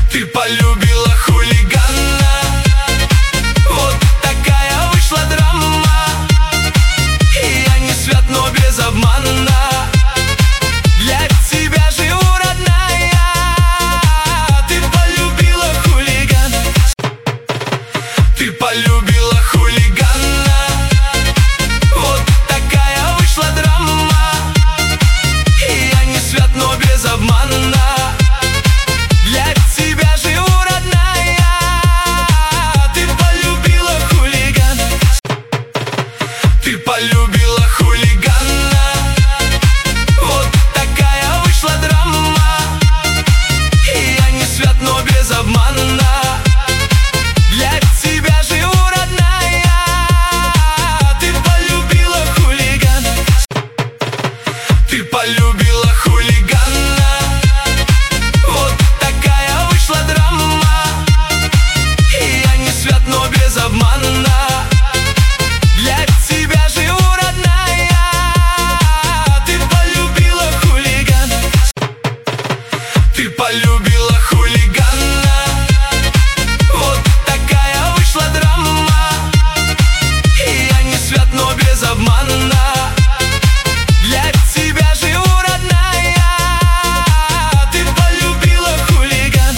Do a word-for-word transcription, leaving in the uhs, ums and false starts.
Ты полюбила хулигана. Вот такая вышла драма. И я не свят, но без обмана. Для тебя живу, родная. Ты полюбила хулигана. Ты полюбила хулигана. Вот такая вышла драма. И я не свят, но без обмана. Для тебя живу, родная. Ты полюбила хулигана. Ты полюбила хулигана. Вот такая вышла драма. И я не свят, но без обмана. Для тебя живу, родная. Ты полюбила хулигана. Ты полюбила хулигана. Вот такая вышла драма. И я не свят, но без обмана. Для тебя живу, родная. Ты полюбила хулигана. Ты полюбила хулигана.